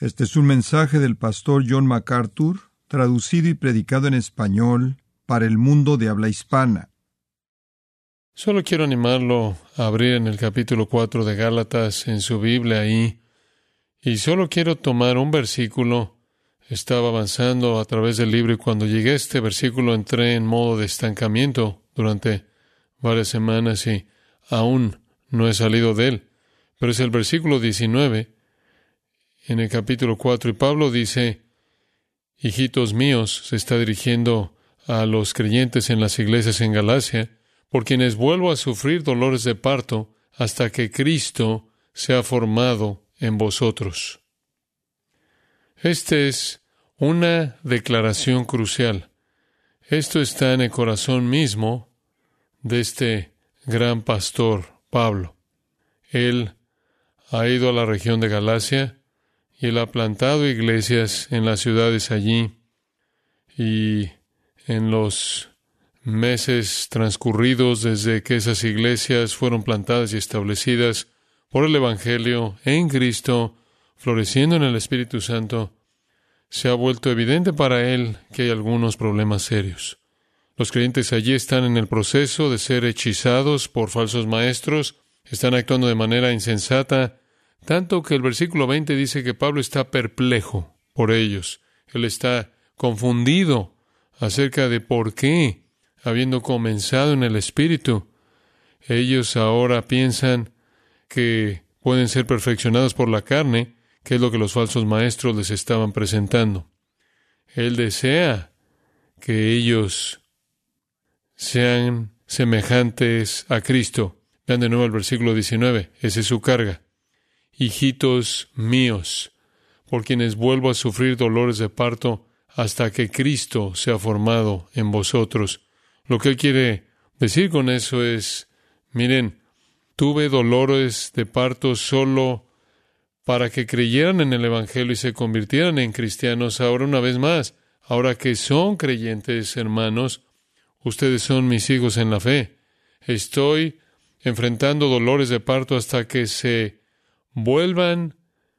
Este es un mensaje del pastor John MacArthur, traducido y predicado en español para el mundo de habla hispana. Solo quiero animarlo a abrir en el capítulo 4 de Gálatas en su Biblia ahí. Y solo quiero tomar un versículo. Estaba avanzando a través del libro y cuando llegué a este versículo entré en modo de estancamiento durante varias semanas y aún no he salido de él. Pero es el versículo 19 en el capítulo 4 y Pablo dice: hijitos míos, se está dirigiendo a los creyentes en las iglesias en Galacia, por quienes vuelvo a sufrir dolores de parto hasta que Cristo sea formado en vosotros. Esta es una declaración crucial. Esto está en el corazón mismo de este gran pastor Pablo. Él ha ido a la región de Galacia y él ha plantado iglesias en las ciudades allí, y en los meses transcurridos desde que esas iglesias fueron plantadas y establecidas por el Evangelio en Cristo, floreciendo en el Espíritu Santo, se ha vuelto evidente para él que hay algunos problemas serios. Los creyentes allí están en el proceso de ser hechizados por falsos maestros, están actuando de manera insensata, tanto que el versículo 20 dice que Pablo está perplejo por ellos. Él está confundido acerca de por qué, habiendo comenzado en el Espíritu, ellos ahora piensan que pueden ser perfeccionados por la carne, que es lo que los falsos maestros les estaban presentando. Él desea que ellos sean semejantes a Cristo. Vean de nuevo el versículo 19. Esa es su carga. Hijitos míos, por quienes vuelvo a sufrir dolores de parto hasta que Cristo sea formado en vosotros. Lo que él quiere decir con eso es: miren, tuve dolores de parto solo para que creyeran en el Evangelio y se convirtieran en cristianos. Ahora, una vez más, ahora que son creyentes, hermanos, ustedes son mis hijos en la fe. Estoy enfrentando dolores de parto hasta que se vuelvan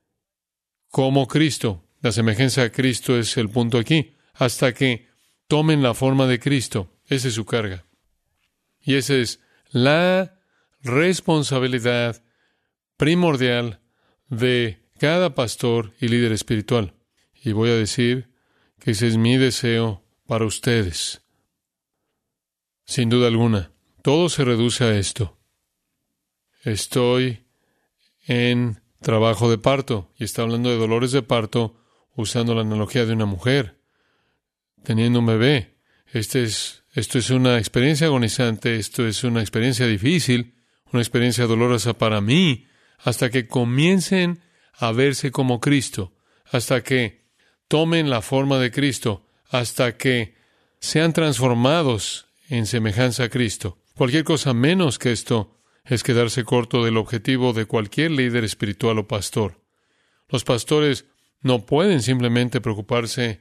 como Cristo. La semejanza a Cristo es el punto aquí. Hasta que tomen la forma de Cristo. Esa es su carga. Y esa es la responsabilidad primordial de cada pastor y líder espiritual. Y voy a decir que ese es mi deseo para ustedes. Sin duda alguna, todo se reduce a esto. Estoy en trabajo de parto, y está hablando de dolores de parto usando la analogía de una mujer teniendo un bebé. Esto es una experiencia agonizante, esto es una experiencia difícil, una experiencia dolorosa para mí, hasta que comiencen a verse como Cristo, hasta que tomen la forma de Cristo, hasta que sean transformados en semejanza a Cristo. Cualquier cosa menos que esto es quedarse corto del objetivo de cualquier líder espiritual o pastor. Los pastores no pueden simplemente preocuparse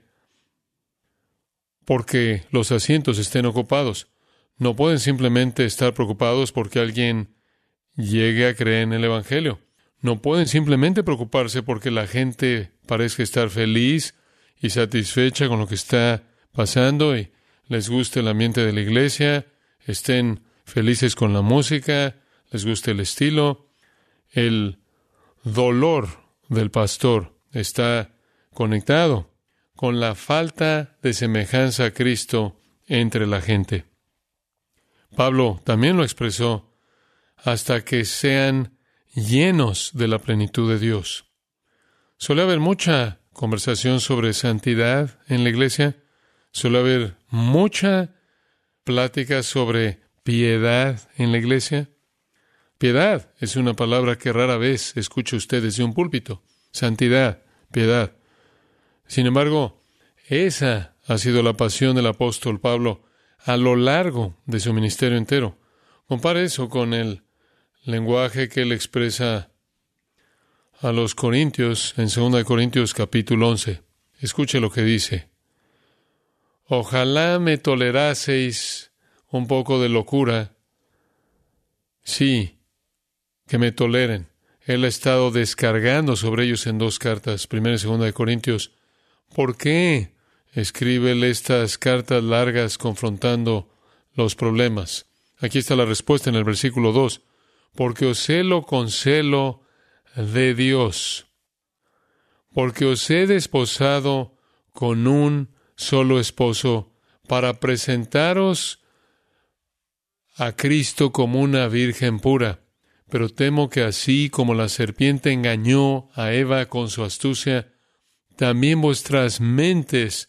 porque los asientos estén ocupados. No pueden simplemente estar preocupados porque alguien llegue a creer en el Evangelio. No pueden simplemente preocuparse porque la gente parezca estar feliz y satisfecha con lo que está pasando y les guste el ambiente de la iglesia, estén felices con la música, les guste el estilo. El dolor del pastor está conectado con la falta de semejanza a Cristo entre la gente. Pablo también lo expresó: hasta que sean llenos de la plenitud de Dios. Suele haber mucha conversación sobre santidad en la iglesia. Suele haber mucha plática sobre piedad en la iglesia. Piedad es una palabra que rara vez escucha usted desde un púlpito. Santidad, piedad. Sin embargo, esa ha sido la pasión del apóstol Pablo a lo largo de su ministerio entero. Compare eso con el lenguaje que él expresa a los corintios en 2 Corintios capítulo 11. Escuche lo que dice: ojalá me toleraseis un poco de locura. Sí, que me toleren. Él ha estado descargando sobre ellos en 2 cartas, 1 y 2 de Corintios. ¿Por qué escribe él estas cartas largas confrontando los problemas? Aquí está la respuesta en el versículo 2. Porque os celo con celo de Dios, porque os he desposado con un solo esposo, para presentaros a Cristo como una virgen pura. Pero temo que así como la serpiente engañó a Eva con su astucia, también vuestras mentes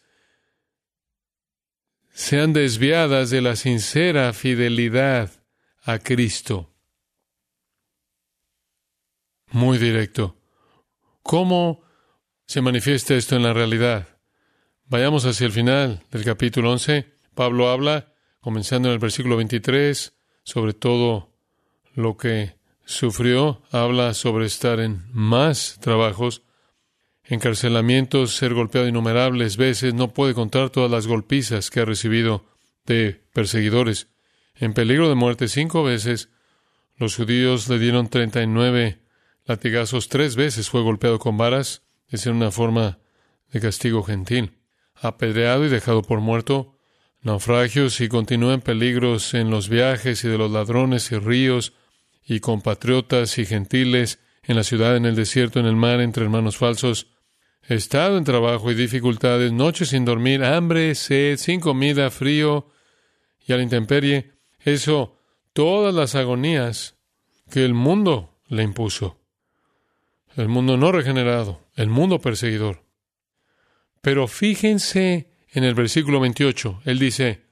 sean desviadas de la sincera fidelidad a Cristo. Muy directo. ¿Cómo se manifiesta esto en la realidad? Vayamos hacia el final del capítulo 11. Pablo habla, comenzando en el versículo 23, sobre todo lo que sufrió. Habla sobre estar en más trabajos, encarcelamientos, ser golpeado innumerables veces. No puede contar todas las golpizas que ha recibido de perseguidores. En peligro de muerte 5 veces. Los judíos le dieron 39 latigazos. 3 veces fue golpeado con varas. Es una forma de castigo gentil. Apedreado y dejado por muerto. Naufragios y continúa en peligros en los viajes y de los ladrones y ríos y compatriotas y gentiles, en la ciudad, en el desierto, en el mar, entre hermanos falsos. Estado en trabajo y dificultades, noches sin dormir, hambre, sed, sin comida, frío y a la intemperie. Eso, todas las agonías que el mundo le impuso. El mundo no regenerado, el mundo perseguidor. Pero fíjense en el versículo 28. Él dice,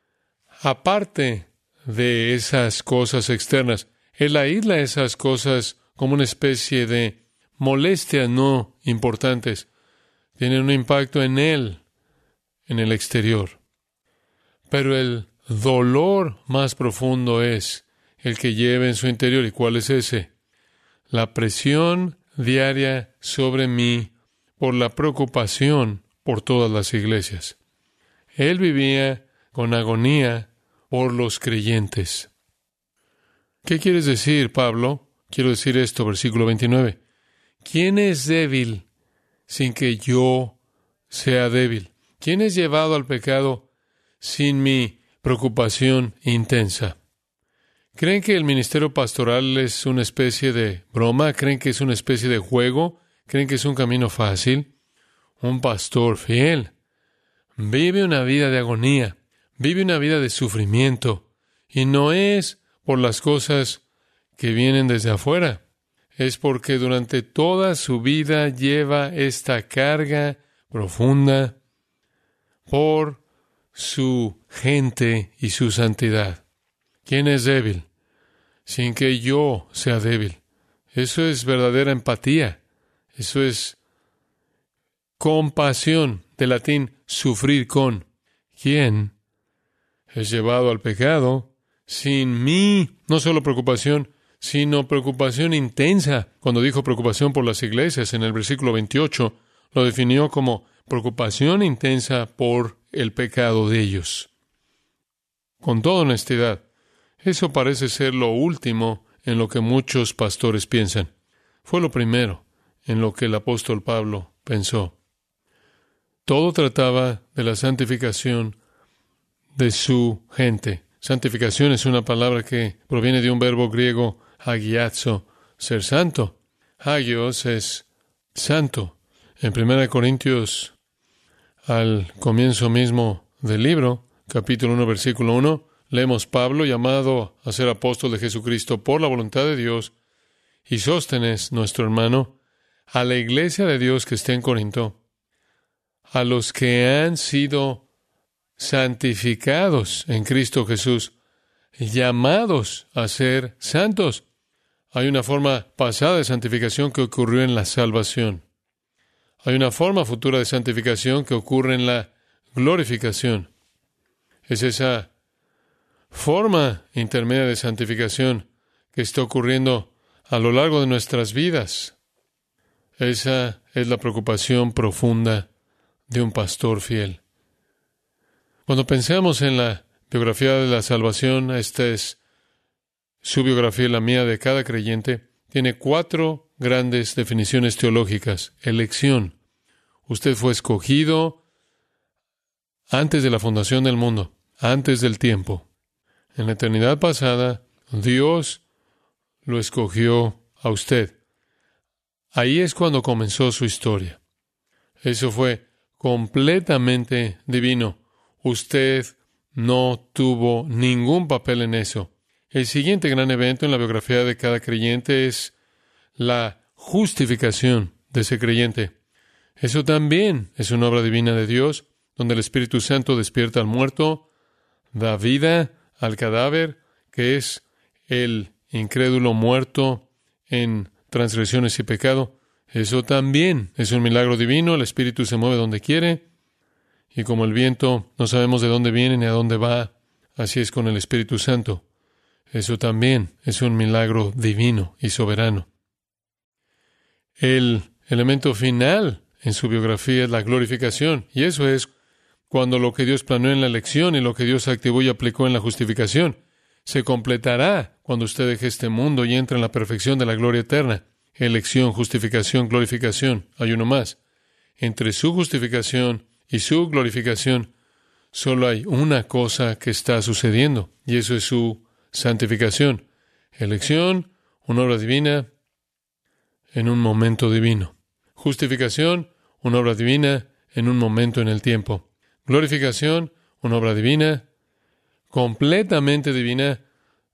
aparte de esas cosas externas, él aísla esas cosas como una especie de molestias no importantes. Tienen un impacto en él, en el exterior. Pero el dolor más profundo es el que lleva en su interior. ¿Y cuál es ese? La presión diaria sobre mí por la preocupación por todas las iglesias. Él vivía con agonía por los creyentes. ¿Qué quieres decir, Pablo? Quiero decir esto, versículo 29. ¿Quién es débil sin que yo sea débil? ¿Quién es llevado al pecado sin mi preocupación intensa? ¿Creen que el ministerio pastoral es una especie de broma? ¿Creen que es una especie de juego? ¿Creen que es un camino fácil? Un pastor fiel vive una vida de agonía, vive una vida de sufrimiento, y no es por las cosas que vienen desde afuera. Es porque durante toda su vida lleva esta carga profunda por su gente y su santidad. ¿Quién es débil? Sin que yo sea débil. Eso es verdadera empatía. Eso es compasión, de latín, sufrir con. ¿Quién es llevado al pecado sin mí? No solo preocupación, sino preocupación intensa. Cuando dijo preocupación por las iglesias, en el versículo 28, lo definió como preocupación intensa por el pecado de ellos. Con toda honestidad, eso parece ser lo último en lo que muchos pastores piensan. Fue lo primero en lo que el apóstol Pablo pensó. Todo trataba de la santificación de su gente. Santificación es una palabra que proviene de un verbo griego hagiazo, ser santo. Hagios es santo. En 1 Corintios, al comienzo mismo del libro, capítulo 1, versículo 1, leemos Pablo, llamado a ser apóstol de Jesucristo por la voluntad de Dios, y Sóstenes, nuestro hermano, a la iglesia de Dios que está en Corinto, a los que han sido santificados en Cristo Jesús, llamados a ser santos. Hay una forma pasada de santificación que ocurrió en la salvación. Hay una forma futura de santificación que ocurre en la glorificación. Es esa forma intermedia de santificación que está ocurriendo a lo largo de nuestras vidas. Esa es la preocupación profunda de un pastor fiel. Cuando pensamos en la biografía de la salvación, esta es su biografía y la mía de cada creyente, tiene 4 grandes definiciones teológicas. Elección. Usted fue escogido antes de la fundación del mundo, antes del tiempo. En la eternidad pasada, Dios lo escogió a usted. Ahí es cuando comenzó su historia. Eso fue completamente divino. Usted no tuvo ningún papel en eso. El siguiente gran evento en la biografía de cada creyente es la justificación de ese creyente. Eso también es una obra divina de Dios, donde el Espíritu Santo despierta al muerto, da vida al cadáver, que es el incrédulo muerto en transgresiones y pecado. Eso también es un milagro divino. El Espíritu se mueve donde quiere, y como el viento no sabemos de dónde viene ni a dónde va, así es con el Espíritu Santo. Eso también es un milagro divino y soberano. El elemento final en su biografía es la glorificación, y eso es cuando lo que Dios planeó en la elección y lo que Dios activó y aplicó en la justificación se completará cuando usted deje este mundo y entre en la perfección de la gloria eterna. Elección, justificación, glorificación. Hay uno más. Entre su justificación y su glorificación solo hay una cosa que está sucediendo, y eso es su santificación. Elección, una obra divina en un momento divino. Justificación, una obra divina en un momento en el tiempo. Glorificación, una obra divina, completamente divina,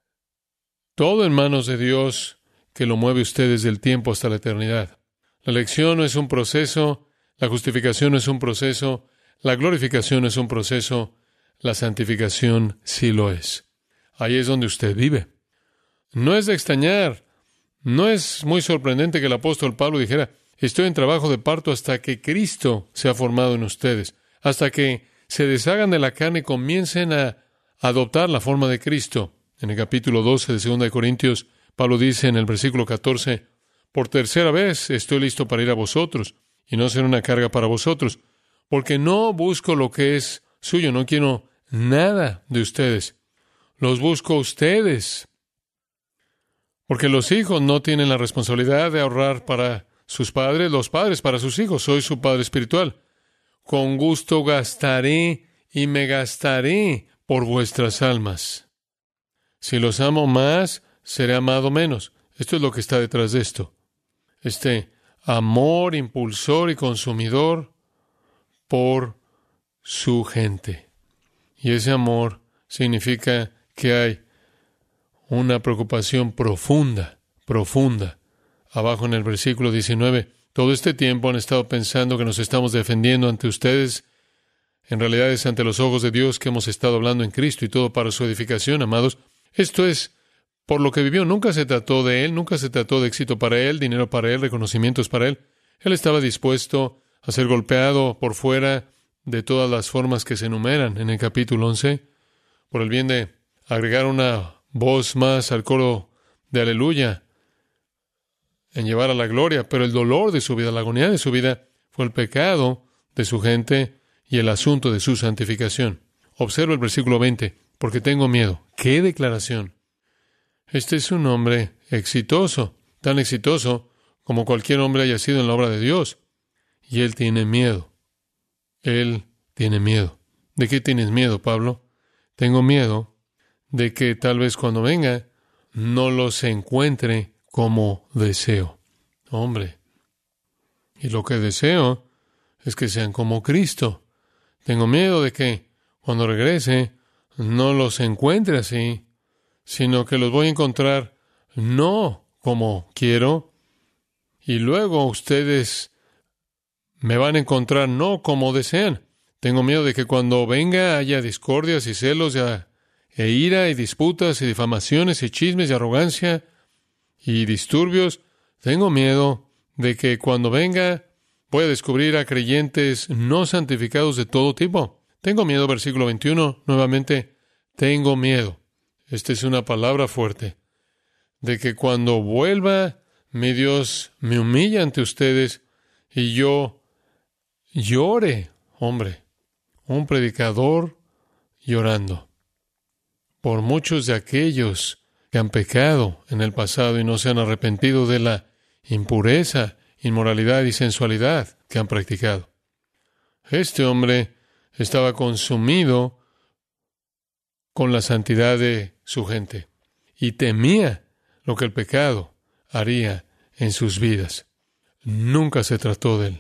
todo en manos de Dios que lo mueve usted desde el tiempo hasta la eternidad. La elección no es un proceso, la justificación no es un proceso, la glorificación no es un proceso, la santificación sí lo es. Ahí es donde usted vive. No es de extrañar, no es muy sorprendente que el apóstol Pablo dijera: estoy en trabajo de parto hasta que Cristo sea formado en ustedes, hasta que se deshagan de la carne y comiencen a adoptar la forma de Cristo. En el capítulo 12 de 2 de Corintios, Pablo dice en el versículo 14, por tercera vez estoy listo para ir a vosotros, y no ser una carga para vosotros, porque no busco lo que es suyo, no quiero nada de ustedes. Los busco a ustedes, porque los hijos no tienen la responsabilidad de ahorrar para sus padres, los padres para sus hijos. Soy su padre espiritual. Con gusto gastaré y me gastaré por vuestras almas. Si los amo más, seré amado menos. Esto es lo que está detrás de esto. Este amor impulsor y consumidor por su gente. Y ese amor significa que hay una preocupación profunda. Abajo en el versículo 19, todo este tiempo han estado pensando que nos estamos defendiendo ante ustedes. En realidad es ante los ojos de Dios que hemos estado hablando en Cristo, y todo para su edificación, amados. Esto es por lo que vivió. Nunca se trató de él, nunca se trató de éxito para él, dinero para él, reconocimientos para él. Él estaba dispuesto a ser golpeado por fuera de todas las formas que se enumeran en el capítulo 11, por el bien de agregar una voz más al coro de aleluya, en llevar a la gloria. Pero el dolor de su vida, la agonía de su vida, fue el pecado de su gente y el asunto de su santificación. Observa el versículo 20, porque tengo miedo. ¡Qué declaración! Este es un hombre exitoso, tan exitoso como cualquier hombre haya sido en la obra de Dios. Y él tiene miedo. Él tiene miedo. ¿De qué tienes miedo, Pablo? Tengo miedo de que tal vez cuando venga no los encuentre como deseo. Hombre, y lo que deseo es que sean como Cristo. Tengo miedo de que cuando regrese no los encuentre así, sino que los voy a encontrar no como quiero, y luego ustedes me van a encontrar no como desean. Tengo miedo de que cuando venga haya discordias y celos e ira y disputas y difamaciones y chismes y arrogancia y disturbios. Tengo miedo de que cuando venga voy a descubrir a creyentes no santificados de todo tipo. Tengo miedo, versículo 21, nuevamente, tengo miedo. Esta es una palabra fuerte. De que cuando vuelva, mi Dios me humilla ante ustedes y yo llore. Hombre, un predicador llorando por muchos de aquellos que han pecado en el pasado y no se han arrepentido de la impureza, inmoralidad y sensualidad que han practicado. Este hombre estaba consumido con la santidad de su gente y temía lo que el pecado haría en sus vidas. Nunca se trató de él.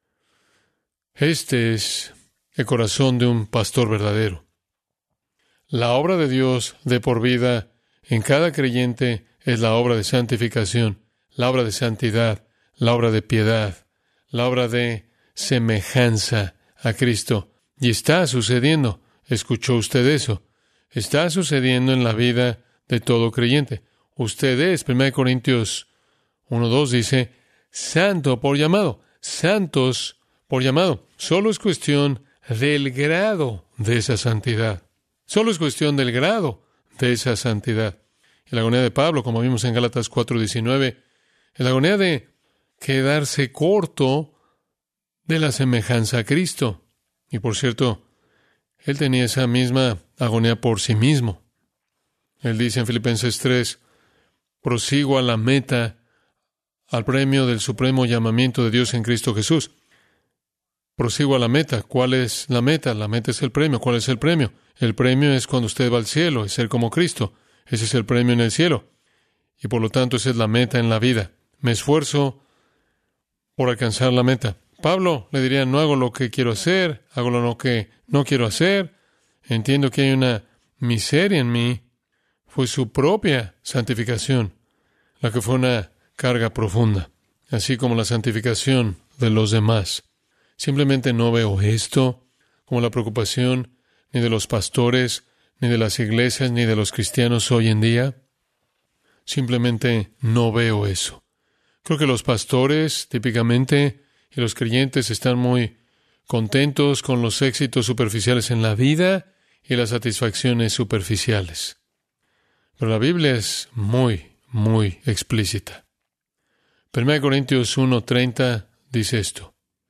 Este es el corazón de un pastor verdadero. La obra de Dios de por vida en cada creyente es la obra de santificación, la obra de santidad, la obra de piedad, la obra de semejanza a Cristo. Y está sucediendo. ¿Escuchó usted eso? Está sucediendo en la vida de todo creyente. Usted es, 1 Corintios 1:2 dice, santo por llamado, santos por llamado. Solo es cuestión del grado de esa santidad. Solo es cuestión del grado de esa santidad. Y la agonía de Pablo, como vimos en Gálatas 4:19, es la agonía de quedarse corto de la semejanza a Cristo. Y por cierto, él tenía esa misma agonía por sí mismo. Él dice en Filipenses 3, prosigo a la meta, al premio del supremo llamamiento de Dios en Cristo Jesús. Prosigo a la meta. ¿Cuál es la meta? La meta es el premio. ¿Cuál es el premio? El premio es cuando usted va al cielo, es ser como Cristo. Ese es el premio en el cielo. Y por lo tanto, esa es la meta en la vida. Me esfuerzo por alcanzar la meta. Pablo le diría, no hago lo que quiero hacer, hago lo que no quiero hacer. Entiendo que hay una miseria en mí. Fue su propia santificación la que fue una carga profunda, así como la santificación de los demás. Simplemente no veo esto como la preocupación ni de los pastores, ni de las iglesias, ni de los cristianos hoy en día. Simplemente no veo eso. Creo que los pastores, típicamente, y los creyentes están muy contentos con los éxitos superficiales en la vida y las satisfacciones superficiales. Pero la Biblia es muy, muy explícita. 1 Corintios 1:30 dice esto.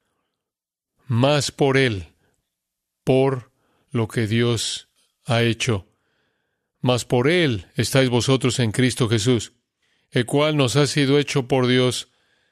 Más por Él, por lo que Dios ha hecho, más por Él estáis vosotros en Cristo Jesús, el cual nos ha sido hecho por Dios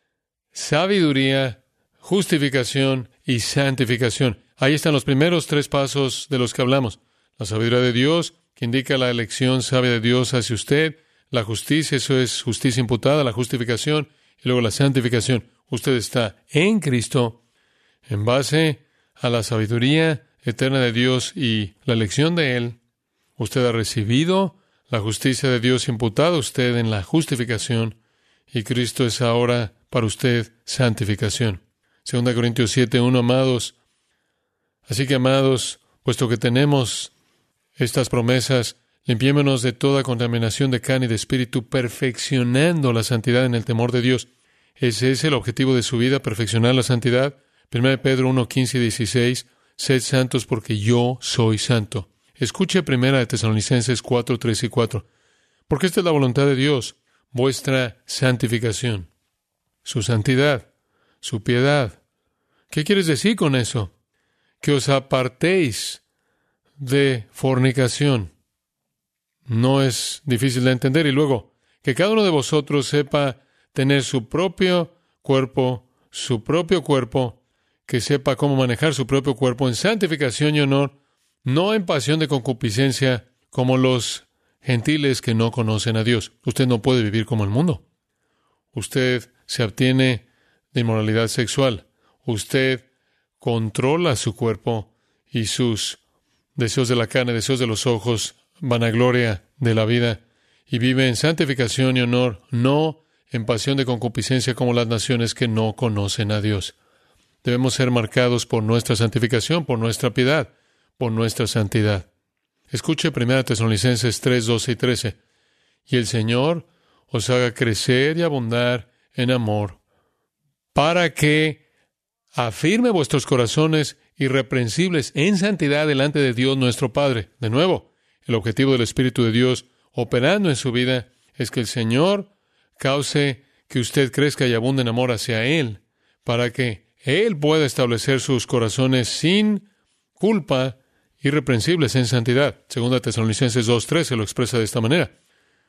sabiduría, justificación y santificación. Ahí están los primeros 3 pasos de los que hablamos. La sabiduría de Dios, que indica la elección sabia de Dios hacia usted. La justicia, eso es justicia imputada, la justificación. Y luego la santificación. Usted está en Cristo en base a la sabiduría eterna de Dios y la elección de Él. Usted ha recibido la justicia de Dios imputada a usted en la justificación. Y Cristo es ahora para usted santificación. 2 Corintios 7:1, amados. Así que, amados, puesto que tenemos estas promesas, limpiémonos de toda contaminación de carne y de espíritu, perfeccionando la santidad en el temor de Dios. ¿Ese es el objetivo de su vida, perfeccionar la santidad? 1 Pedro 1:15 y 16, sed santos porque yo soy santo. Escuche 1 Tesalonicenses 4:3 y 4. Porque esta es la voluntad de Dios, vuestra santificación, su santidad, su piedad. ¿Qué quieres decir con eso? Que os apartéis de fornicación. No es difícil de entender. Y luego, que cada uno de vosotros sepa tener su propio cuerpo, que sepa cómo manejar su propio cuerpo en santificación y honor, no en pasión de concupiscencia como los gentiles que no conocen a Dios. Usted no puede vivir como el mundo. Usted se abstiene de inmoralidad sexual. Usted controla su cuerpo y sus deseos de la carne, deseos de los ojos, vanagloria de la vida, y vive en santificación y honor, no en pasión de concupiscencia como las naciones que no conocen a Dios. Debemos ser marcados por nuestra santificación, por nuestra piedad, por nuestra santidad. Escuche 1 Tesalonicenses 3, 12 y 13. Y el Señor os haga crecer y abundar en amor, para que afirme vuestros corazones irreprensibles en santidad delante de Dios nuestro Padre. De nuevo, el objetivo del Espíritu de Dios operando en su vida es que el Señor cause que usted crezca y abunde en amor hacia Él, para que Él pueda establecer sus corazones sin culpa, irreprensibles en santidad. 2 Tesalonicenses 2:13 lo expresa de esta manera.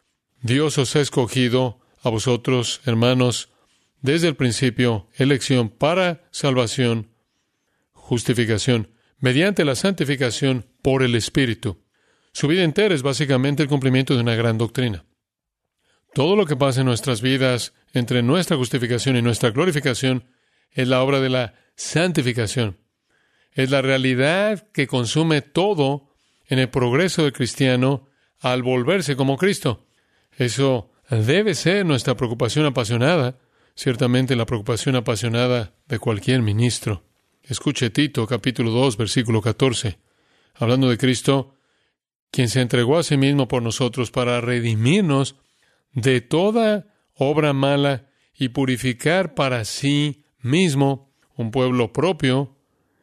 Dios os ha escogido a vosotros, hermanos, desde el principio, elección para salvación, justificación, mediante la santificación por el Espíritu. Su vida entera es básicamente el cumplimiento de una gran doctrina. Todo lo que pasa en nuestras vidas, entre nuestra justificación y nuestra glorificación, es la obra de la santificación. Es la realidad que consume todo en el progreso del cristiano al volverse como Cristo. Eso debe ser nuestra preocupación apasionada, ciertamente la preocupación apasionada de cualquier ministro. Escuche Tito, capítulo 2, versículo 14. Hablando de Cristo, quien se entregó a sí mismo por nosotros para redimirnos de toda obra mala y purificar para sí mismo un pueblo propio,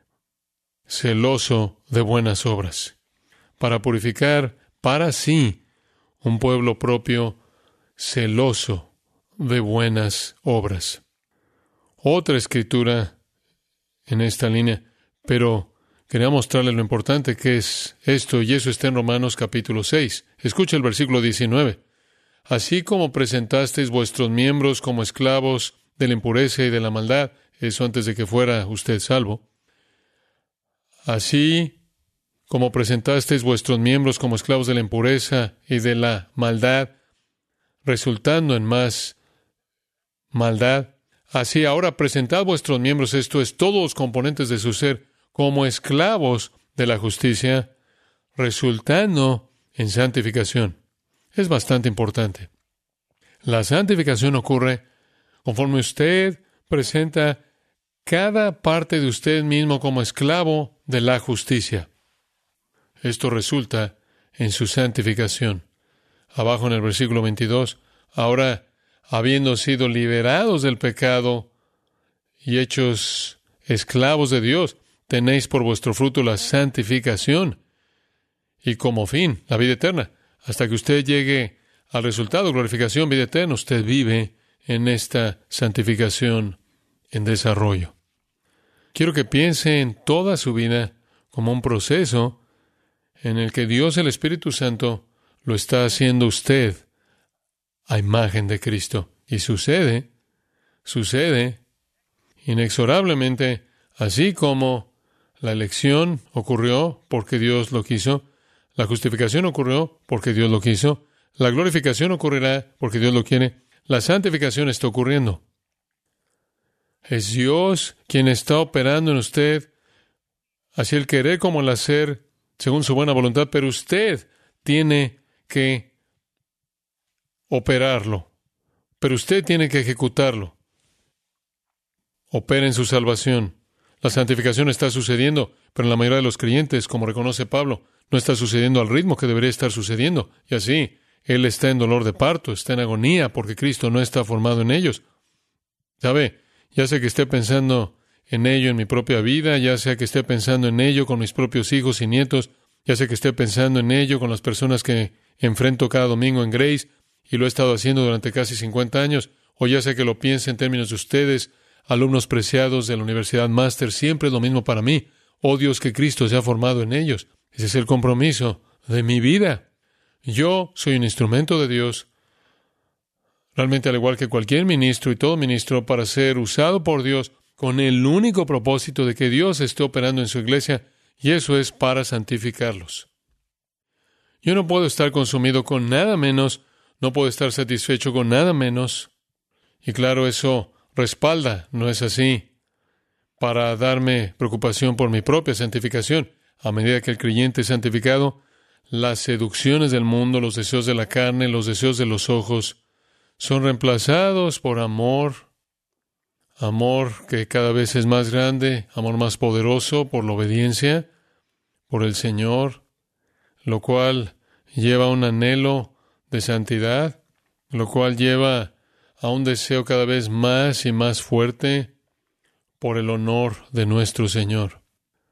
celoso de buenas obras. Para purificar para sí un pueblo propio, celoso de buenas obras. Otra escritura en esta línea, pero quería mostrarle lo importante que es esto, y eso está en Romanos capítulo 6. Escucha el versículo 19. Así como presentasteis vuestros miembros como esclavos de la impureza y de la maldad, eso antes de que fuera usted salvo. Así como presentasteis vuestros miembros como esclavos de la impureza y de la maldad, resultando en más maldad, así ahora presentad vuestros miembros, esto es, todos los componentes de su ser, como esclavos de la justicia, resultando en santificación. Es bastante importante. La santificación ocurre conforme usted presenta cada parte de usted mismo como esclavo de la justicia. Esto resulta en su santificación. Abajo en el versículo 22, ahora, habiendo sido liberados del pecado y hechos esclavos de Dios, tenéis por vuestro fruto la santificación y como fin la vida eterna. Hasta que usted llegue al resultado, glorificación, vida eterna, usted vive en esta santificación en desarrollo. Quiero que piense en toda su vida como un proceso en el que Dios, el Espíritu Santo, lo está haciendo usted a imagen de Cristo. Y sucede inexorablemente, así como la elección ocurrió porque Dios lo quiso, la justificación ocurrió porque Dios lo quiso, la glorificación ocurrirá porque Dios lo quiere, la santificación está ocurriendo. Es Dios quien está operando en usted, así el querer como el hacer, según su buena voluntad, pero usted tiene que operarlo, pero usted tiene que ejecutarlo. Opera en su salvación. La santificación está sucediendo, pero en la mayoría de los creyentes, como reconoce Pablo, no está sucediendo al ritmo que debería estar sucediendo. Y así, él está en dolor de parto, está en agonía, porque Cristo no está formado en ellos. ¿Sabe? Ya sea que esté pensando en ello en mi propia vida, ya sea que esté pensando en ello con mis propios hijos y nietos, ya sea que esté pensando en ello con las personas que enfrento cada domingo en Grace, y lo he estado haciendo durante casi 50 años, o ya sea que lo piense en términos de ustedes, alumnos preciados de la Universidad Máster, siempre es lo mismo para mí. Oh Dios, que Cristo se ha formado en ellos. Ese es el compromiso de mi vida. Yo soy un instrumento de Dios, realmente al igual que cualquier ministro y todo ministro, para ser usado por Dios con el único propósito de que Dios esté operando en su iglesia, y eso es para santificarlos. Yo no puedo estar consumido con nada menos, no puedo estar satisfecho con nada menos, y claro, eso respalda, ¿no es así?, para darme preocupación por mi propia santificación. A medida que el creyente es santificado, las seducciones del mundo, los deseos de la carne, los deseos de los ojos, son reemplazados por amor que cada vez es más grande, amor más poderoso por la obediencia, por el Señor, lo cual lleva a un anhelo de santidad, lo cual lleva a un deseo cada vez más y más fuerte por el honor de nuestro Señor.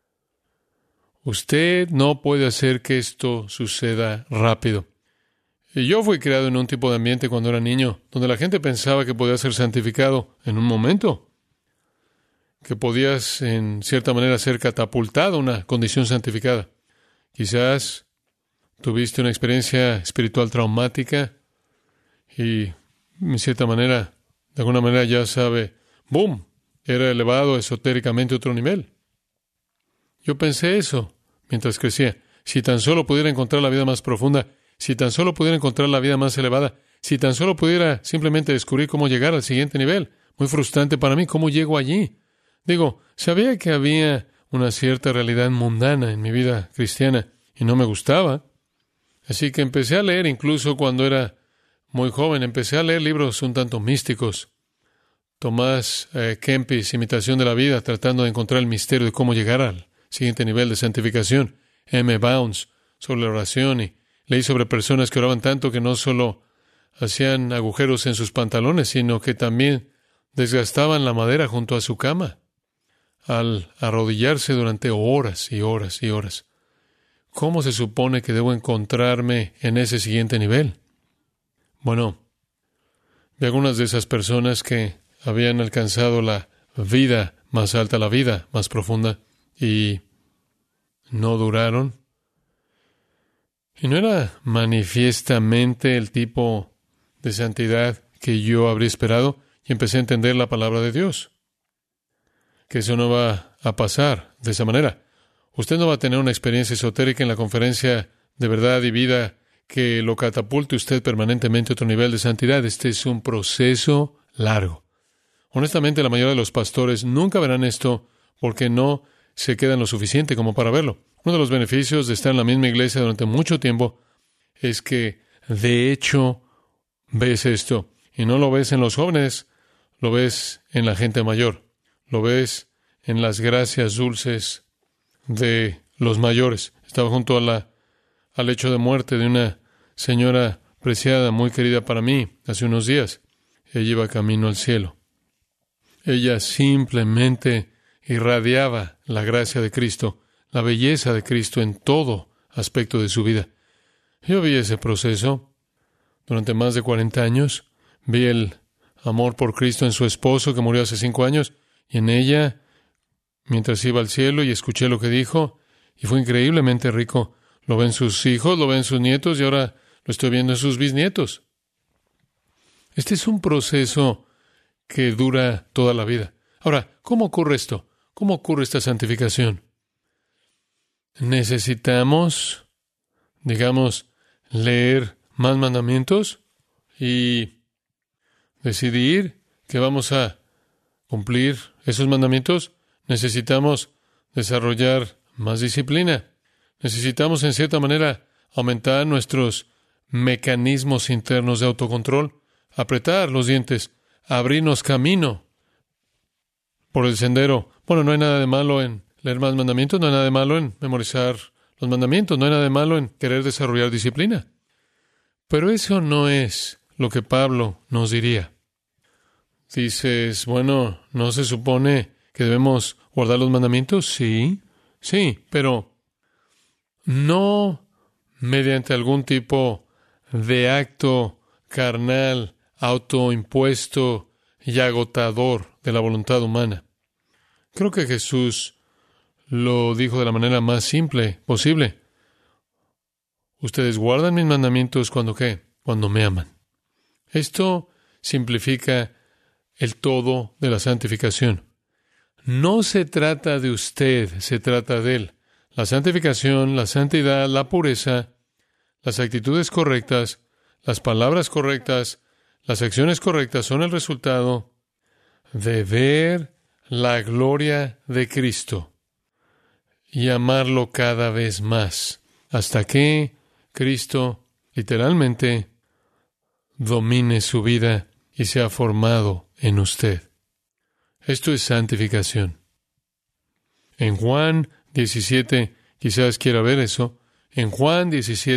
Usted no puede hacer que esto suceda rápido. Y yo fui criado en un tipo de ambiente cuando era niño, donde la gente pensaba que podía ser santificado en un momento, que podías, en cierta manera, ser catapultado a una condición santificada. Quizás tuviste una experiencia espiritual traumática y en cierta manera, de alguna manera ya sabe, ¡boom!, era elevado esotéricamente a otro nivel. Yo pensé eso mientras crecía. Si tan solo pudiera encontrar la vida más profunda, si tan solo pudiera encontrar la vida más elevada, si tan solo pudiera simplemente descubrir cómo llegar al siguiente nivel. Muy frustrante para mí, ¿cómo llego allí? Digo, sabía que había una cierta realidad mundana en mi vida cristiana y no me gustaba. Así que empecé a leer, incluso cuando era muy joven, empecé a leer libros un tanto místicos. Tomás Kempis, Imitación de la Vida, tratando de encontrar el misterio de cómo llegar al siguiente nivel de santificación. M. Bounds, sobre la oración, y leí sobre personas que oraban tanto que no solo hacían agujeros en sus pantalones, sino que también desgastaban la madera junto a su cama al arrodillarse durante horas y horas y horas. ¿Cómo se supone que debo encontrarme en ese siguiente nivel? Bueno, vi algunas de esas personas que habían alcanzado la vida más alta, la vida más profunda, y no duraron. Y no era manifiestamente el tipo de santidad que yo habría esperado, y empecé a entender la palabra de Dios. Que eso no va a pasar de esa manera. Usted no va a tener una experiencia esotérica en la conferencia de verdad y vida que lo catapulte usted permanentemente a otro nivel de santidad. Este es un proceso largo. Honestamente, la mayoría de los pastores nunca verán esto porque no se quedan lo suficiente como para verlo. Uno de los beneficios de estar en la misma iglesia durante mucho tiempo es que, de hecho, ves esto. Y no lo ves en los jóvenes, lo ves en la gente mayor. Lo ves en las gracias dulces de los mayores. Estaba junto al lecho de muerte de una señora preciada, muy querida para mí, hace unos días. Ella iba camino al cielo. Ella simplemente irradiaba la gracia de Cristo, la belleza de Cristo en todo aspecto de su vida. Yo vi ese proceso durante más de 40 años. Vi el amor por Cristo en su esposo, que murió hace 5 años, y en ella, mientras iba al cielo, y escuché lo que dijo, y fue increíblemente rico. Lo ven sus hijos, lo ven sus nietos, y ahora lo estoy viendo en sus bisnietos. Este es un proceso que dura toda la vida. Ahora, ¿cómo ocurre esto? ¿Cómo ocurre esta santificación? Necesitamos, leer más mandamientos y decidir que vamos a cumplir esos mandamientos. Necesitamos desarrollar más disciplina. Necesitamos, en cierta manera, aumentar nuestros mecanismos internos de autocontrol, apretar los dientes, abrirnos camino por el sendero. Bueno, no hay nada de malo en leer más mandamientos, no hay nada de malo en memorizar los mandamientos, no hay nada de malo en querer desarrollar disciplina. Pero eso no es lo que Pablo nos diría. Dices, bueno, ¿no se supone que debemos guardar los mandamientos? Sí, pero no mediante algún tipo de acto carnal, autoimpuesto y agotador de la voluntad humana. Creo que Jesús lo dijo de la manera más simple posible. Ustedes guardan mis mandamientos cuando ¿qué? Cuando me aman. Esto simplifica el todo de la santificación. No se trata de usted, se trata de Él. La santificación, la santidad, la pureza, las actitudes correctas, las palabras correctas, las acciones correctas son el resultado de ver la gloria de Cristo y amarlo cada vez más, hasta que Cristo literalmente domine su vida y sea formado en usted. Esto es santificación. En Juan 17, quizás quiera ver eso, en Juan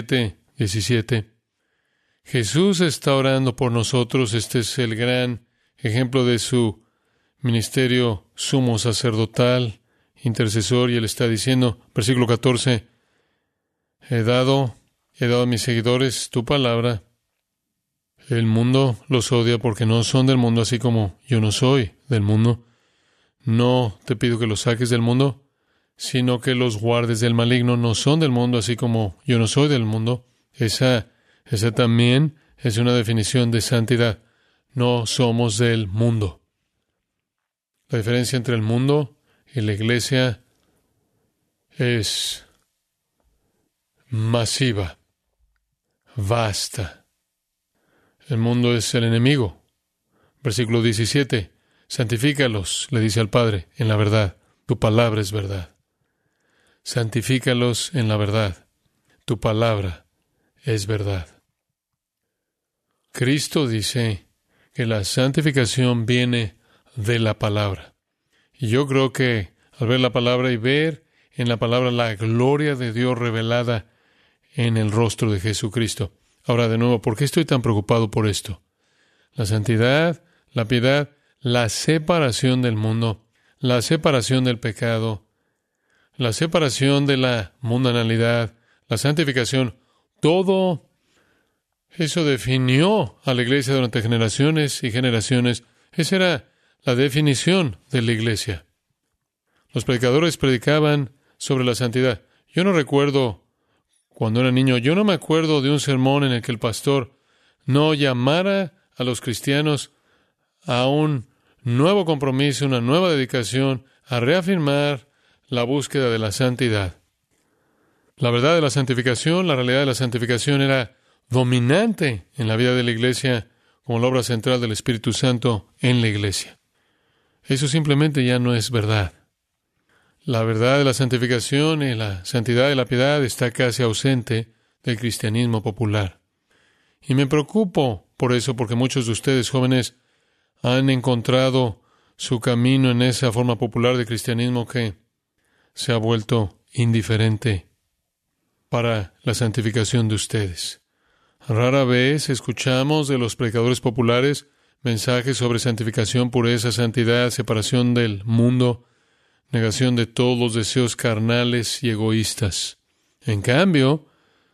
17, Jesús está orando por nosotros. Este es el gran ejemplo de su ministerio sumo sacerdotal, intercesor, y Él está diciendo, versículo 14, he dado a mis seguidores tu palabra. El mundo los odia porque no son del mundo, así como yo no soy del mundo. No te pido que los saques del mundo, sino que los guardes del maligno. No son del mundo, así como yo no soy del mundo. Esa también es una definición de santidad. No somos del mundo. La diferencia entre el mundo y la iglesia es masiva, vasta. El mundo es el enemigo. Versículo 17. Santifícalos, le dice al Padre, en la verdad. Tu palabra es verdad. Santifícalos en la verdad. Tu palabra es verdad. Cristo dice que la santificación viene de la palabra. Y yo creo que al ver la palabra y ver en la palabra la gloria de Dios revelada en el rostro de Jesucristo. Ahora, de nuevo, ¿por qué estoy tan preocupado por esto? La santidad, la piedad, la separación del mundo, la separación del pecado, la separación de la mundanalidad, la santificación, todo eso definió a la iglesia durante generaciones y generaciones. Esa era la definición de la iglesia. Los predicadores predicaban sobre la santidad. Yo no recuerdo, cuando era niño, yo no me acuerdo de un sermón en el que el pastor no llamara a los cristianos a un nuevo compromiso, una nueva dedicación, a reafirmar la búsqueda de la santidad. La verdad de la santificación, la realidad de la santificación era dominante en la vida de la iglesia como la obra central del Espíritu Santo en la iglesia. Eso simplemente ya no es verdad. La verdad de la santificación y la santidad de la piedad está casi ausente del cristianismo popular. Y me preocupo por eso, porque muchos de ustedes jóvenes han encontrado su camino en esa forma popular de cristianismo que se ha vuelto indiferente para la santificación de ustedes. Rara vez escuchamos de los predicadores populares mensajes sobre santificación, pureza, santidad, separación del mundo, negación de todos los deseos carnales y egoístas. En cambio,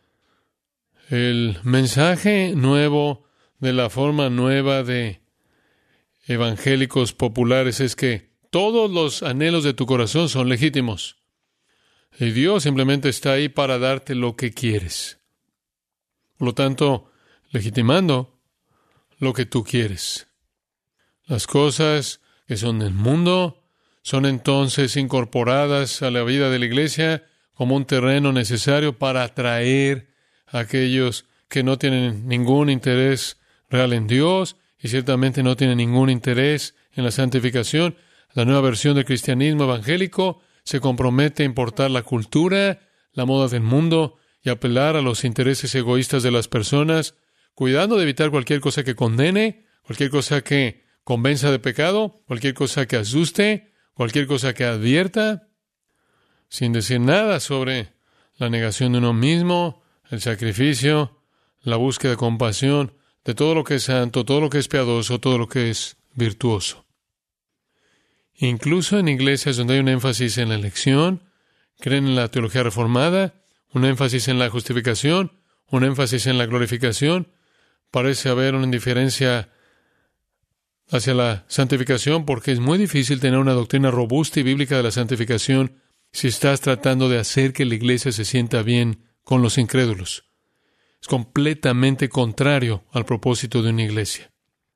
el mensaje nuevo de la forma nueva de evangélicos populares es que todos los anhelos de tu corazón son legítimos. Y Dios simplemente está ahí para darte lo que quieres. Por lo tanto, legitimando lo que tú quieres. Las cosas que son del mundo son entonces incorporadas a la vida de la iglesia como un terreno necesario para atraer a aquellos que no tienen ningún interés real en Dios y ciertamente no tienen ningún interés en la santificación. La nueva versión del cristianismo evangélico se compromete a importar la cultura, la moda del mundo y apelar a los intereses egoístas de las personas, cuidando de evitar cualquier cosa que condene, cualquier cosa que convenza de pecado, cualquier cosa que asuste, cualquier cosa que advierta, sin decir nada sobre la negación de uno mismo, el sacrificio, la búsqueda de compasión, de todo lo que es santo, todo lo que es piadoso, todo lo que es virtuoso. Incluso en iglesias donde hay un énfasis en la elección, creen en la teología reformada, un énfasis en la justificación, un énfasis en la glorificación, parece haber una indiferencia hacia la santificación porque es muy difícil tener una doctrina robusta y bíblica de la santificación si estás tratando de hacer que la iglesia se sienta bien con los incrédulos. Es completamente contrario al propósito de una iglesia.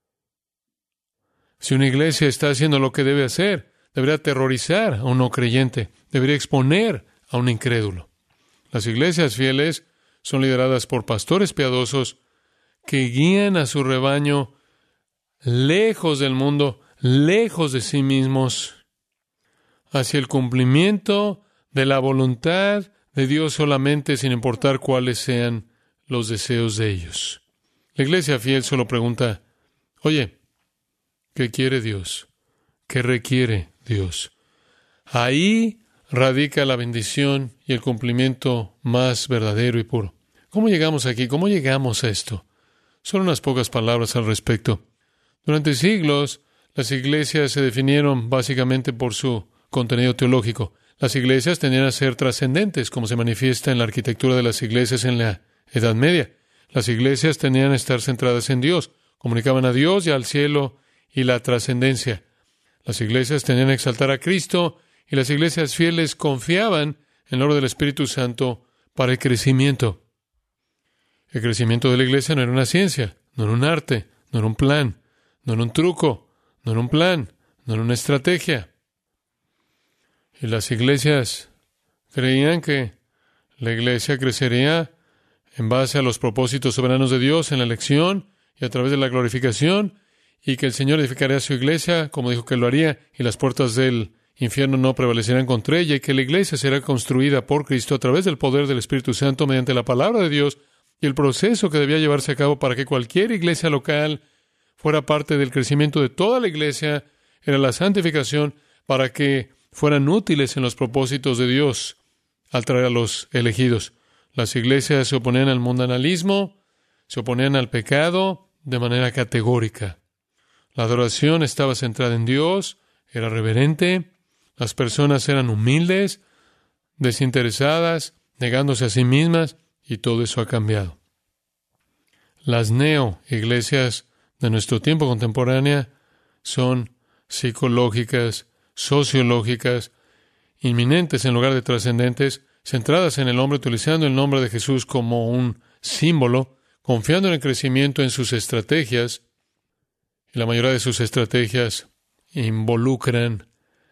Si una iglesia está haciendo lo que debe hacer, debería aterrorizar a un no creyente, debería exponer a un incrédulo. Las iglesias fieles son lideradas por pastores piadosos que guían a su rebaño lejos del mundo, lejos de sí mismos, hacia el cumplimiento de la voluntad de Dios solamente, sin importar cuáles sean los deseos de ellos. La iglesia fiel solo pregunta, oye, ¿qué quiere Dios? ¿Qué requiere Dios? Ahí radica la bendición y el cumplimiento más verdadero y puro. ¿Cómo llegamos aquí? ¿Cómo llegamos a esto? Solo unas pocas palabras al respecto. Durante siglos, las iglesias se definieron básicamente por su contenido teológico. Las iglesias tendían a ser trascendentes, como se manifiesta en la arquitectura de las iglesias en la Edad Media. Las iglesias tendían a estar centradas en Dios, comunicaban a Dios y al cielo y la trascendencia. Las iglesias tendían a exaltar a Cristo y las iglesias fieles confiaban en la obra del Espíritu Santo para el crecimiento. El crecimiento de la iglesia no era una ciencia. no era un arte, no era un plan, no era un truco, no era un plan, no era una estrategia. Y las iglesias creían que la iglesia crecería en base a los propósitos soberanos de Dios en la elección y a través de la glorificación, y que el Señor edificaría su iglesia, como dijo que lo haría, y las puertas del infierno no prevalecerán contra ella, y que la iglesia será construida por Cristo a través del poder del Espíritu Santo mediante la palabra de Dios, y el proceso que debía llevarse a cabo para que cualquier iglesia local fuera parte del crecimiento de toda la iglesia era la santificación para que fueran útiles en los propósitos de Dios al traer a los elegidos. Las iglesias se oponían al mundanalismo, se oponían al pecado de manera categórica. La adoración estaba centrada en Dios, era reverente, las personas eran humildes, desinteresadas, negándose a sí mismas, y todo eso ha cambiado. Las neo-iglesias de nuestro tiempo contemporáneo son psicológicas, sociológicas, inminentes en lugar de trascendentes, centradas en el hombre, utilizando el nombre de Jesús como un símbolo, confiando en el crecimiento en sus estrategias, y la mayoría de sus estrategias involucran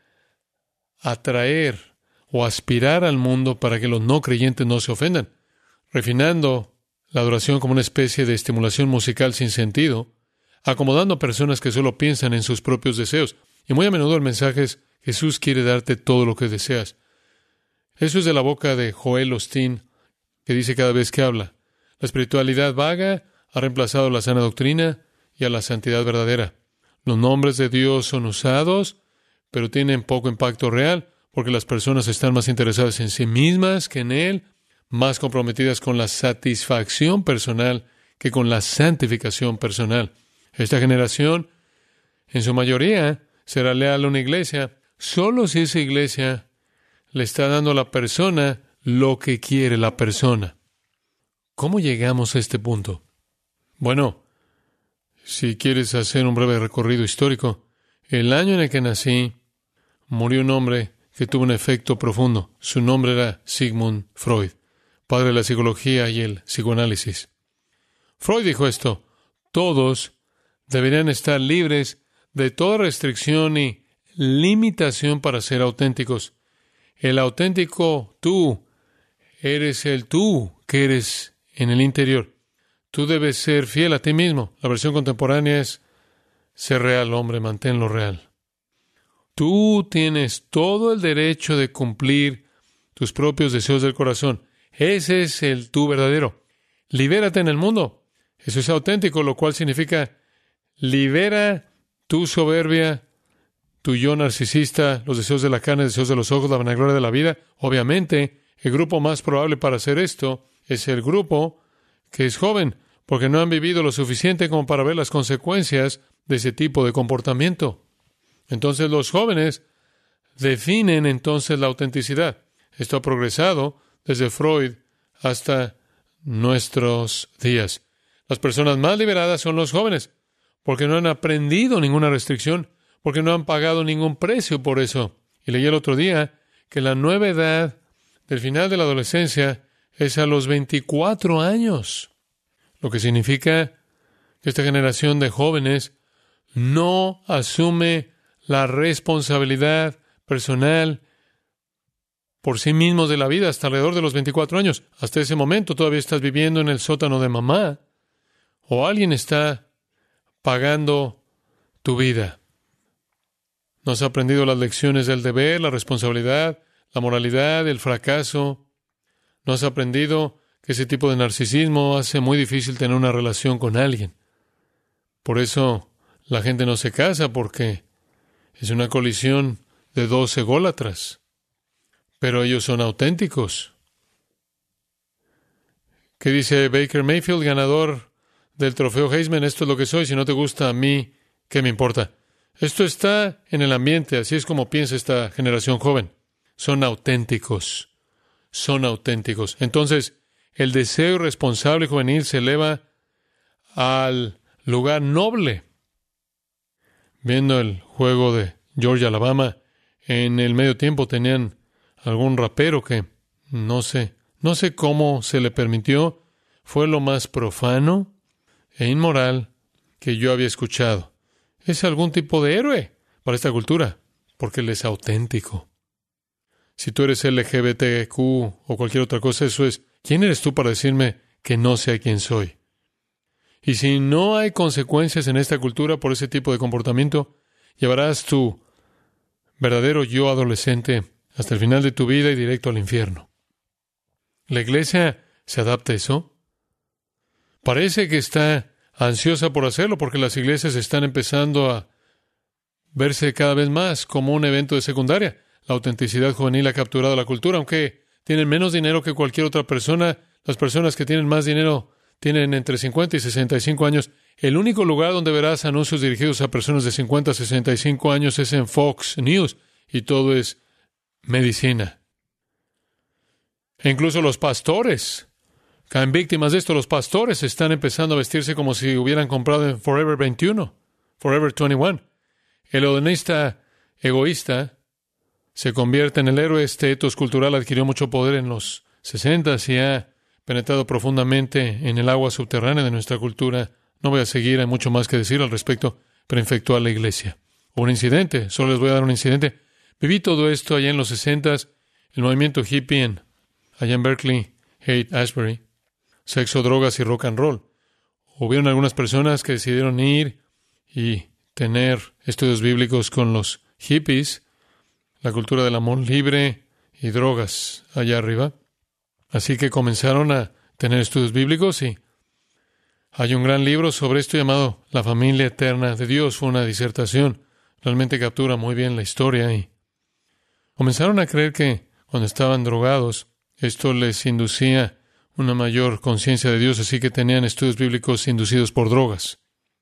atraer o aspirar al mundo para que los no creyentes no se ofendan, refinando la adoración como una especie de estimulación musical sin sentido, acomodando a personas que solo piensan en sus propios deseos. Y muy a menudo el mensaje es: Jesús quiere darte todo lo que deseas. Eso es de la boca de Joel Osteen, que dice cada vez que habla: la espiritualidad vaga ha reemplazado la sana doctrina y a la santidad verdadera. Los nombres de Dios son usados, pero tienen poco impacto real, porque las personas están más interesadas en sí mismas que en Él, más comprometidas con la satisfacción personal que con la santificación personal. Esta generación, en su mayoría, será leal a una iglesia solo si esa iglesia le está dando a la persona lo que quiere la persona. ¿Cómo llegamos a este punto? Bueno, si quieres hacer un breve recorrido histórico, el año en el que nací, murió un hombre que tuvo un efecto profundo. Su nombre era Sigmund Freud, padre de la psicología y el psicoanálisis. Freud dijo esto: todos deberían estar libres de toda restricción y limitación para ser auténticos. El auténtico tú eres el tú que eres en el interior. Tú debes ser fiel a ti mismo. La versión contemporánea es: sé real, hombre, manténlo real. Tú tienes todo el derecho de cumplir tus propios deseos del corazón. Ese es el tú verdadero. Libérate en el mundo. Eso es auténtico, lo cual significa: libera tu soberbia, tu yo narcisista, los deseos de la carne, deseos de los ojos, la vanagloria de la vida. Obviamente, el grupo más probable para hacer esto es el grupo que es joven, porque no han vivido lo suficiente como para ver las consecuencias de ese tipo de comportamiento. Entonces, los jóvenes definen entonces la autenticidad. Esto ha progresado desde Freud hasta nuestros días. Las personas más liberadas son los jóvenes, porque no han aprendido ninguna restricción, porque no han pagado ningún precio por eso. Y leí el otro día que la nueva edad del final de la adolescencia es a los 24 años, lo que significa que esta generación de jóvenes no asume la responsabilidad personal por sí mismos de la vida hasta alrededor de los 24 años. Hasta ese momento todavía estás viviendo en el sótano de mamá, o alguien está pagando tu vida. No has aprendido las lecciones del deber, la responsabilidad, la moralidad, el fracaso. No has aprendido que ese tipo de narcisismo hace muy difícil tener una relación con alguien. Por eso la gente no se casa, porque es una colisión de dos ególatras. Pero ellos son auténticos. ¿Qué dice Baker Mayfield, ganador del trofeo Heisman? Esto es lo que soy. Si no te gusta a mí, ¿qué me importa? Esto está en el ambiente. Así es como piensa esta generación joven. Son auténticos. Son auténticos. Entonces, el deseo irresponsable juvenil se eleva al lugar noble. Viendo el juego de Georgia, Alabama, en el medio tiempo tenían algún rapero que no sé cómo se le permitió. Fue lo más profano e inmoral que yo había escuchado. Es algún tipo de héroe para esta cultura, porque él es auténtico. Si tú eres LGBTQ o cualquier otra cosa, eso es, ¿quién eres tú para decirme que no sea quien soy? Y si no hay consecuencias en esta cultura por ese tipo de comportamiento, llevarás tu verdadero yo adolescente hasta el final de tu vida y directo al infierno. ¿La iglesia se adapta a eso? Parece que está ansiosa por hacerlo porque las iglesias están empezando a verse cada vez más como un evento de secundaria. La autenticidad juvenil ha capturado la cultura, aunque tienen menos dinero que cualquier otra persona. Las personas que tienen más dinero tienen entre 50 y 65 años. El único lugar donde verás anuncios dirigidos a personas de 50 a 65 años es en Fox News, y todo es medicina. E incluso los pastores caen víctimas de esto. Los pastores están empezando a vestirse como si hubieran comprado en Forever 21, Forever 21. El hedonista egoísta se convierte en el héroe. Este etos cultural adquirió mucho poder en los 60 y ha penetrado profundamente en el agua subterránea de nuestra cultura. No voy a seguir, hay mucho más que decir al respecto, pero infectó a la iglesia. Un incidente, solo les voy a dar un incidente. Viví todo esto allá en los 60s, el movimiento hippie allá en Berkeley, Haight-Ashbury, sexo, drogas y rock and roll. Hubieron algunas personas que decidieron ir y tener estudios bíblicos con los hippies, la cultura del amor libre y drogas allá arriba. Así que comenzaron a tener estudios bíblicos y hay un gran libro sobre esto llamado La familia eterna de Dios. Fue una disertación. Realmente captura muy bien la historia y comenzaron a creer que cuando estaban drogados, esto les inducía una mayor conciencia de Dios, así que tenían estudios bíblicos inducidos por drogas.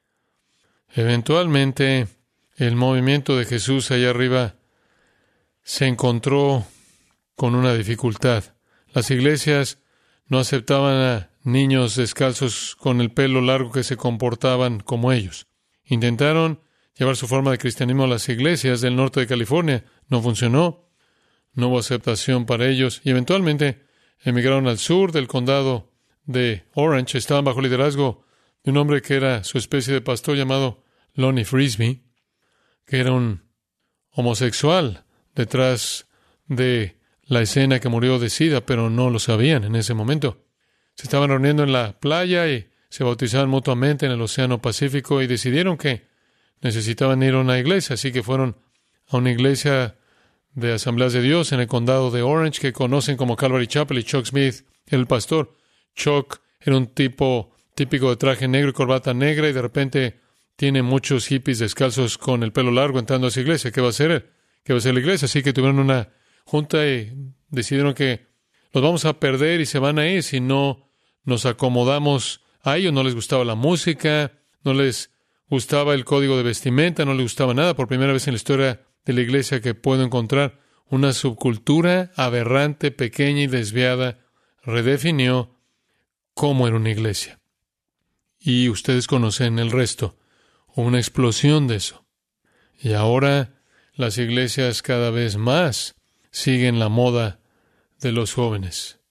Eventualmente, el movimiento de Jesús allá arriba se encontró con una dificultad. Las iglesias no aceptaban a niños descalzos con el pelo largo que se comportaban como ellos. Intentaron llevar su forma de cristianismo a las iglesias del norte de California. No funcionó. No hubo aceptación para ellos. Y eventualmente emigraron al sur del condado de Orange. Estaban bajo liderazgo de un hombre que era su especie de pastor llamado Lonnie Frisbee, que era un homosexual detrás de la escena que murió de SIDA, pero no lo sabían en ese momento. Se estaban reuniendo en la playa y se bautizaban mutuamente en el Océano Pacífico y decidieron que necesitaban ir a una iglesia, así que fueron a una iglesia de Asambleas de Dios en el condado de Orange, que conocen como Calvary Chapel, y Chuck Smith era el pastor. Chuck era un tipo típico de traje negro y corbata negra, y de repente tiene muchos hippies descalzos con el pelo largo entrando a esa iglesia. ¿Qué va a hacer él? ¿Qué va a hacer la iglesia? Así que tuvieron una junta y decidieron que los vamos a perder y se van a ir si no nos acomodamos a ellos. No les gustaba la música, no les gustaba el código de vestimenta, no les gustaba nada. Por primera vez en la historia de la iglesia que puedo encontrar, una subcultura aberrante, pequeña y desviada redefinió cómo era una iglesia. Y ustedes conocen el resto. Hubo una explosión de eso. Y ahora las iglesias cada vez más siguen la moda de los jóvenes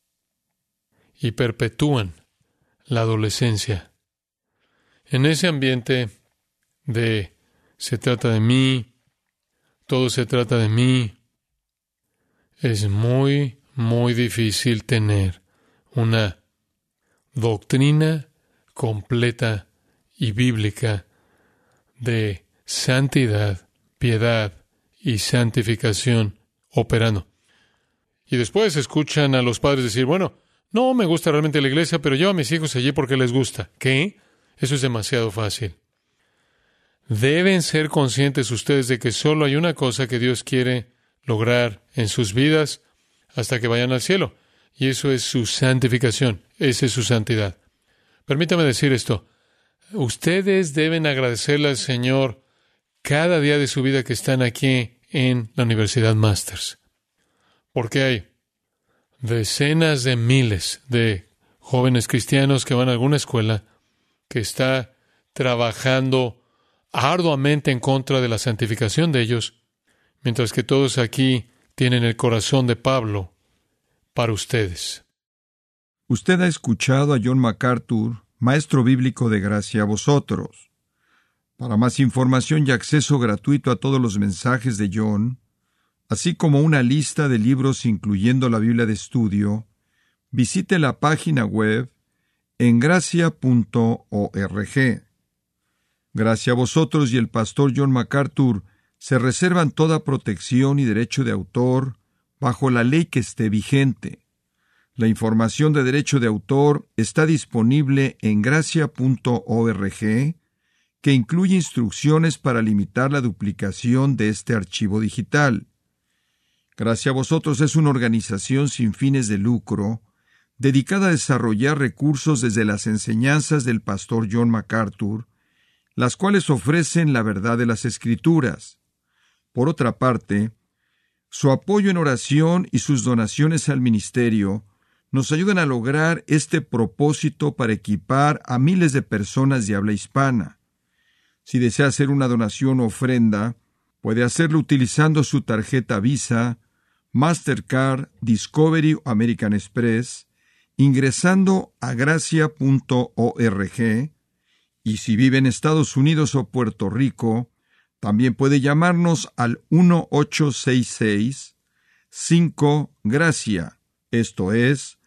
y perpetúan la adolescencia. En ese ambiente de se trata de mí, todo se trata de mí, es muy, muy difícil tener una doctrina completa y bíblica de santidad, piedad y santificación operando. Y después escuchan a los padres decir, bueno, no me gusta realmente la iglesia, pero llevo a mis hijos allí porque les gusta. ¿Qué? Eso es demasiado fácil. Deben ser conscientes ustedes de que solo hay una cosa que Dios quiere lograr en sus vidas hasta que vayan al cielo, y eso es su santificación, esa es su santidad. Permítame decir esto, ustedes deben agradecerle al Señor cada día de su vida que están aquí en la Universidad Masters, porque hay decenas de miles de jóvenes cristianos que van a alguna escuela que está trabajando arduamente en contra de la santificación de ellos, mientras que todos aquí tienen el corazón de Pablo para ustedes. Usted ha escuchado a John MacArthur maestro bíblico de Gracia a Vosotros. Para más información y acceso gratuito a todos los mensajes de John, así como una lista de libros incluyendo la Biblia de estudio, visite la página web en gracia.org. Gracia a Vosotros y el pastor John MacArthur se reservan toda protección y derecho de autor bajo la ley que esté vigente. La información de derecho de autor está disponible en gracia.org, que incluye instrucciones para limitar la duplicación de este archivo digital. Gracia a Vosotros es una organización sin fines de lucro, dedicada a desarrollar recursos desde las enseñanzas del pastor John MacArthur, las cuales ofrecen la verdad de las Escrituras. Por otra parte, su apoyo en oración y sus donaciones al ministerio nos ayudan a lograr este propósito para equipar a miles de personas de habla hispana. Si desea hacer una donación o ofrenda, puede hacerlo utilizando su tarjeta Visa, Mastercard, Discovery o American Express, ingresando a gracia.org, y si vive en Estados Unidos o Puerto Rico, también puede llamarnos al 1-866-5-GRACIA, esto es,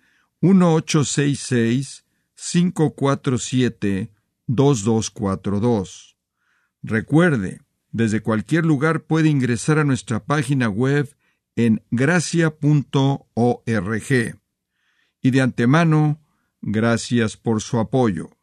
1-866-547-2242. Recuerde, desde cualquier lugar puede ingresar a nuestra página web en gracia.org. Y de antemano, gracias por su apoyo.